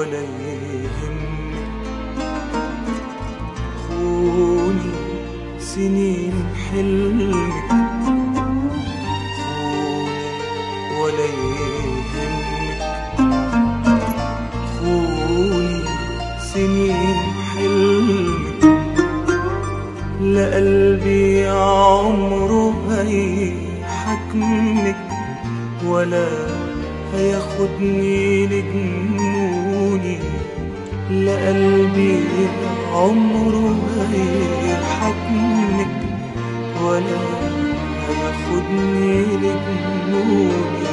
ولا يهمك. خوني سنين حلمك، خوني ولا يهمك. خوني سنين حلمك، لا قلبي عمره هيحكمك ولا هياخدني لجنوني. لا قلبي عمره هيحكمك ولا هياخدني لجنوني.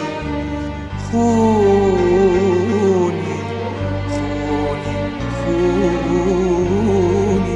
خوني خوني خوني.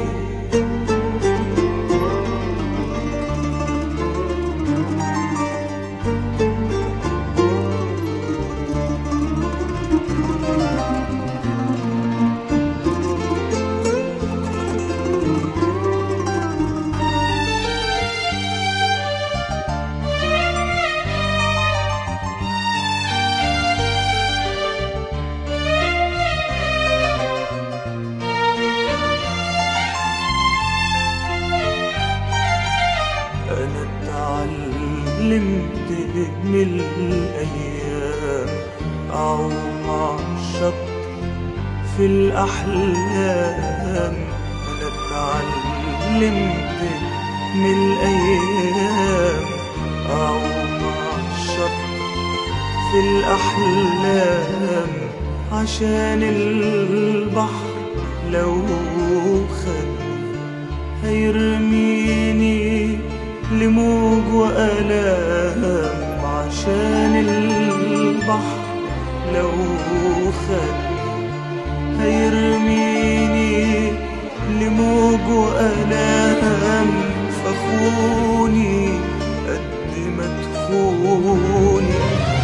أنا اتعلمت من الأيام أعوم عالشط في الأحلام. أنا اتعلمت من الأيام أعوم عالشط في الأحلام، عشان البحر لو خدني هيرميني لموج وآلام. عشان البحر لو خدني هيرميني لموج وآلام. فخوني قد ما تخوني،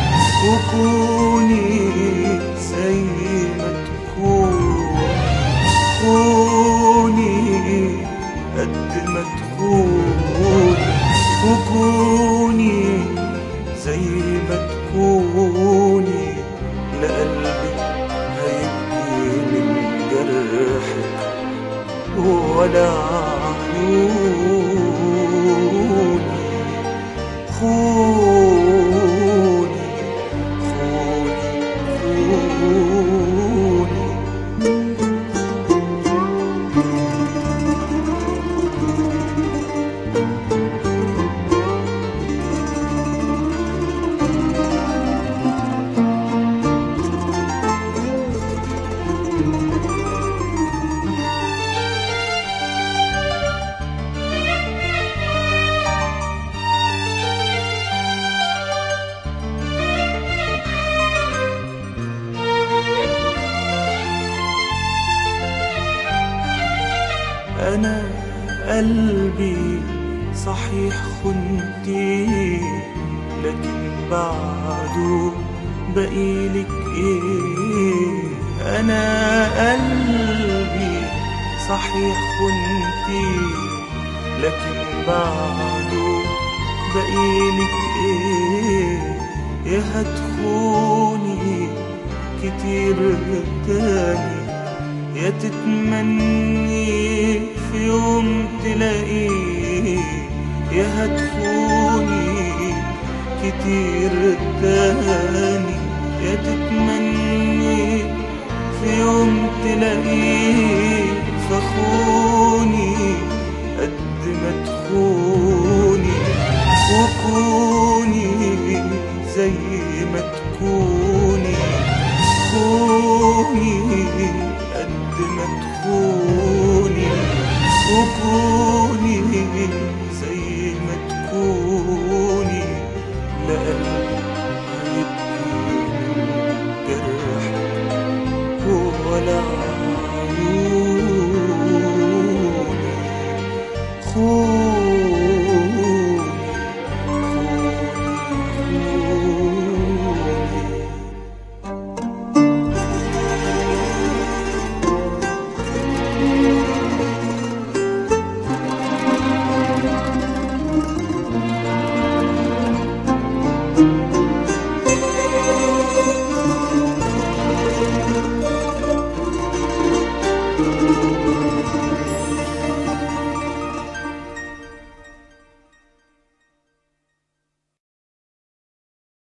وكوني زي ما تكون. خوني قد ما تخوني، وكوني زي ما تكوني. لا قلبي هيبكي من جرحك ولا عيوني. خوني خوني خوني. أنا قلبي صحيح خنتي، لكن بعده بقيلك إيه. أنا قلبي صحيح خنتي، لكن بعده بقيلك إيه. يا هتخوني كتير تاني، يا تتمني في يوم تلاقيه. يا هتخوني كتير تاني، يا تتمني في يوم تلاقيه. فخوني قد ما تخوني، وكوني زي ما تكوني. خوني قد ما تخوني، وكوني زي